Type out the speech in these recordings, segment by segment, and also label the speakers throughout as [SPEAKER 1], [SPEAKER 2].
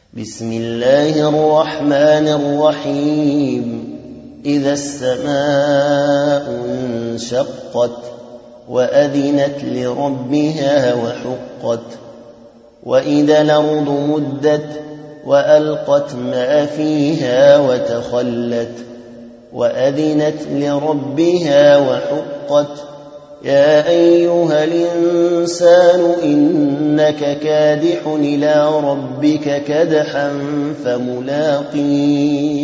[SPEAKER 1] بسم الله الرحمن الرحيم إذا السماء انشقت وأذنت لربها وحقت وإذا الأرض مدت وألقت ما فيها وتخلت وأذنت لربها وحقت يا أيها الإنسان إنك كادح إلى ربك كدحا فملاقيه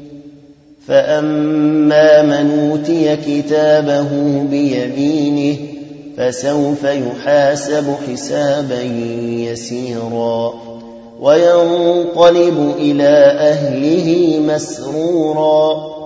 [SPEAKER 1] فأما من أوتي كتابه بيمينه فسوف يحاسب حسابا يسيرا وينقلب إلى أهله مسرورا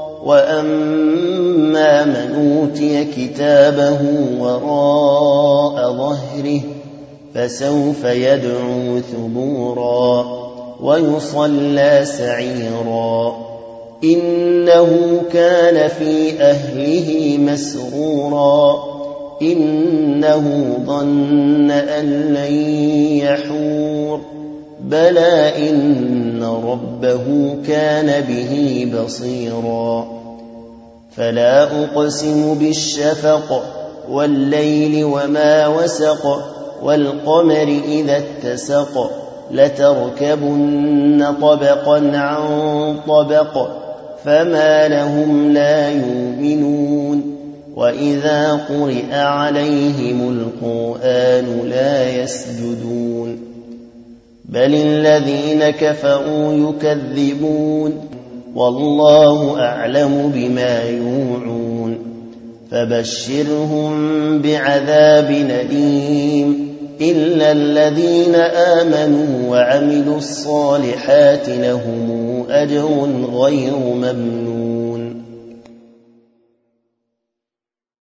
[SPEAKER 1] وأما من أوتي كتابه وراء ظهره فسوف يدعو ثبورا ويصلى سعيرا إنه كان في أهله مسرورا إنه ظن أن لن يحور بلى إن ربه كان به بصيرا فلا أقسم بالشفق والليل وما وسق والقمر إذا اتسق لتركبن طبقا عن طبق فما لهم لا يؤمنون وإذا قرئ عليهم القرآن لا يسجدون بل الذين كفروا يكذبون والله أعلم بما يوعون فبشرهم بعذاب أليم إلا الذين آمنوا وعملوا الصالحات لهم أجر غير ممنون